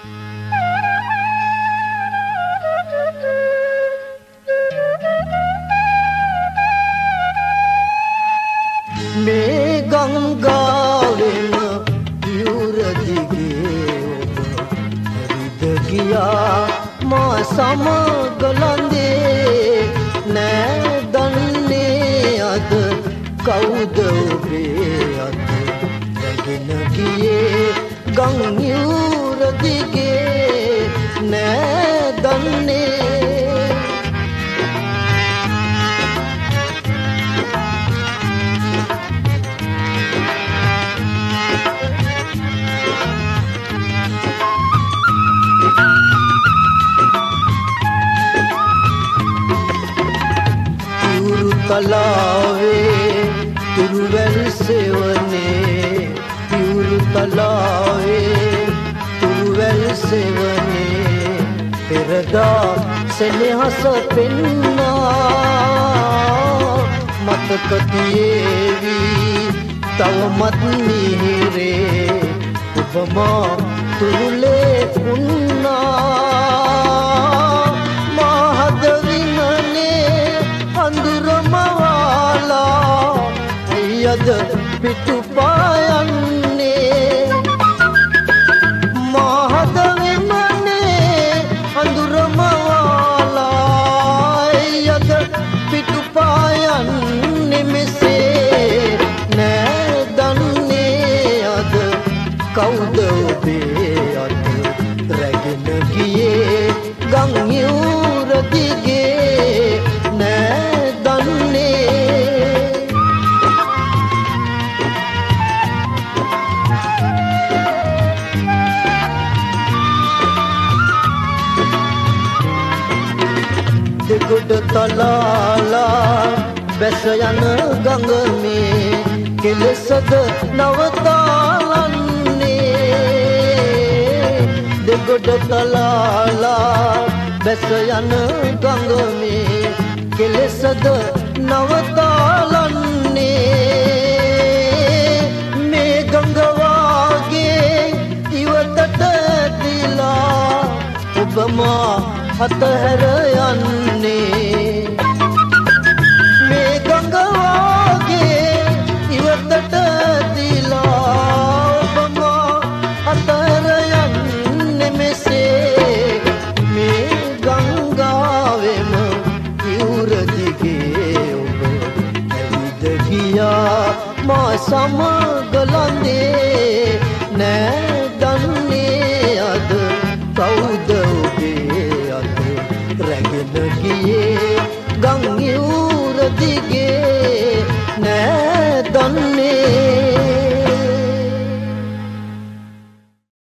මේ ගංගාවෙන් යුර දිගේ ඔබ හරිද ගියා මා සමග ලඳේ නෑ දන්නේ අද කවුද ඔබේ අත රැගෙන ගියේ ගං යුර දිගේ නෑ දන්නේ तलावे तुरुवेल सेवने प्यूरु तलावे तुरुवेल सेवने पेरदा सेनेहस पेन्ना मतकतियेवी तव मत मिहिरे उपमा तुरुले उन्ना යද පිටුපායන්නේ මහද විමනේ අඳුරම වාලා යද පිටුපායන්නේ මෙසේ නෑ දන්නේ අද කවුද ඔබේ අත රැගෙන ගියේ ගම් යුර දිගේ නෑ දන්නේ ගොඩ තලාලා බැස යන ගඟ මේ කෙලෙසද නවතාලන්නේ දෙගොඩ තලාලා බැස යන ගඟ මේ කෙලෙසද නවතාලන්නේ මේ ගඟ වාගේ ඉවතට දිලා ඔබමා අතහැර යන්නේ මේ ගඟ වාගේ ඉවතට දිලා ඔබම අතහැර යන්නේ මෙසේ මේ ගංගාවෙම යුර දිගේ ඔබ ඇවිද ගියා මා සමග